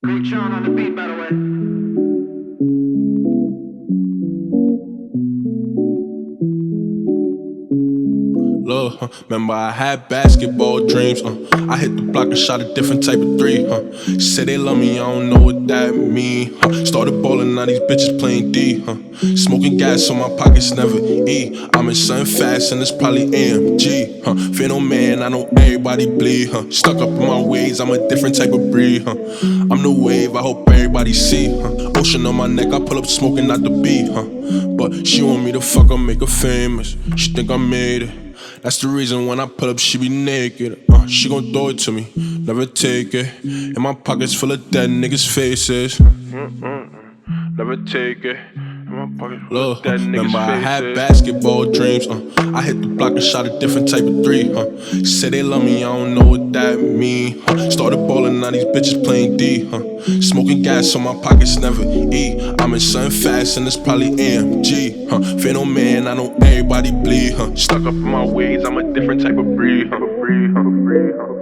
Big Sean on the beat, by the way. Look, remember I had basketball dreams, I hit the block and shot a different type of three, Say they love me, I don't know what that mean, Started ballin', now these bitches playing D, Smoking gas so my pockets never E. I'm in something fast and it's probably AMG, Fear no man, I know everybody bleed, Stuck up in my ways, I'm a different type of breed, I'm the wave, I hope everybody see, Ocean on my neck, I pull up smoking out the beat, But she want me to fuck her, make her famous. She think I made it. That's the reason when I pull up, she be naked. She gon' throw it to me, never take it. And my pockets full of dead niggas' faces. Never take it. Look, remember I had basketball dreams. I hit the block and shot a different type of three. Say they love me, I don't know what that mean. Started ballin', now these bitches playing D. Smoking gas so my pockets never E. I'm in something fast and it's probably AMG. Fear no man, I know everybody bleed. Stuck up in my ways, I'm a different type of breed.